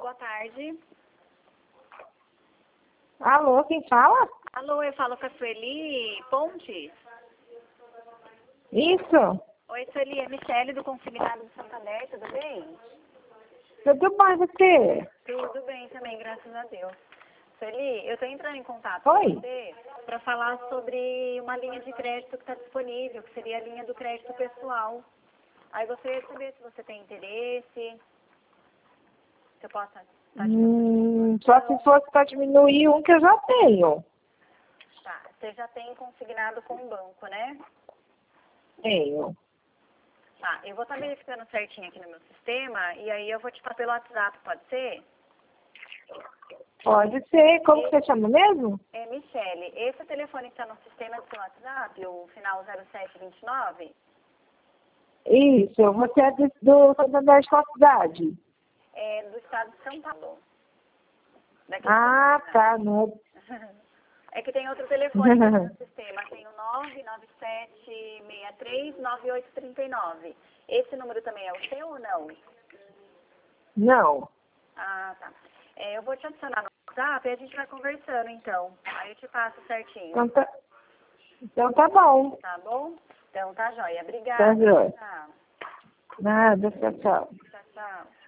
boa tarde. Alô, quem fala? Alô, eu falo com a Sueli Pontes. Isso. Oi, Sueli, é Michele do Consignado de Santander, tudo bem? Tudo bem, você? Tudo bem também, graças a Deus. Sueli, eu estou entrando em contato Oi. com você para falar sobre uma linha de crédito que está disponível, que seria a linha do crédito pessoal. Aí gostaria de saber se você tem interesse, se eu posso estar Só se fosse para diminuir um que eu já tenho. Tá, você já tem consignado com o banco, né? Tenho. Tá, eu vou estar verificando certinho aqui no meu sistema e aí eu vou te passar pelo WhatsApp, pode ser? Pode ser. Como que você chama mesmo? É, Michele, esse telefone que está no sistema do seu WhatsApp, o final 0729, Isso. Você é do Santander de qual cidade? é do estado de São Paulo. Daqui de Ah, Campinas. tá. Não. É que tem outro telefone aqui no sistema, tem o 997639839. Esse número também é o seu ou não? Não. Ah, tá. É, eu vou te adicionar no WhatsApp e a gente vai conversando, então. Aí eu te passo certinho. Então tá bom. Tá bom? Então tá joia. Tá Obrigada. joia. Tchau, Nada, tchau, tchau. tchau. Tchau.